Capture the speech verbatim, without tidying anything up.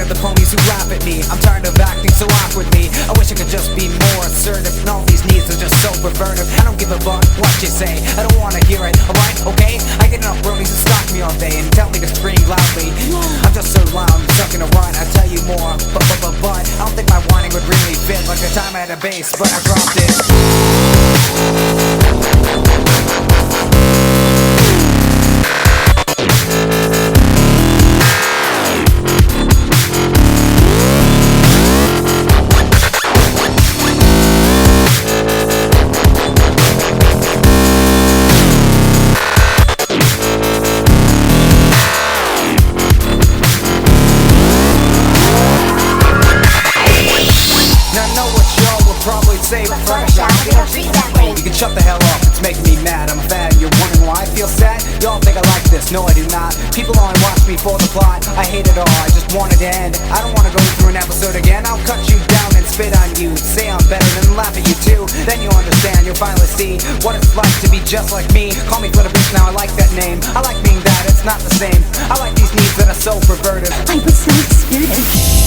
the ponies who laugh at me. I'm tired of acting so awkwardly. I wish I could just be more assertive, and all these needs are just so pervertive. I don't give a fuck what you say, I don't wanna hear it, alright, okay? I get enough bronies to stalk me all day and tell me to scream loudly. I'm just so loud, I'm stuck in a rut, I tell you more, but but but but I don't think my whining would really fit. Like the time I had a bass, but I dropped it. Say fresh, I oh, you can shut the hell up, it's making me mad. I'm a fan, you're wondering why I feel sad? Y'all think I like this, no I do not. People only watch me for the plot, I hate it all, I just want it to end. I don't wanna go through an episode again, I'll cut you down and spit on you. Say I'm better and laugh at you too, then you'll understand, you'll finally see what it's like to be just like me. Call me for the bitch now, I like that name. I like being that, it's not the same. I like these needs that are so perverted. I was so excited.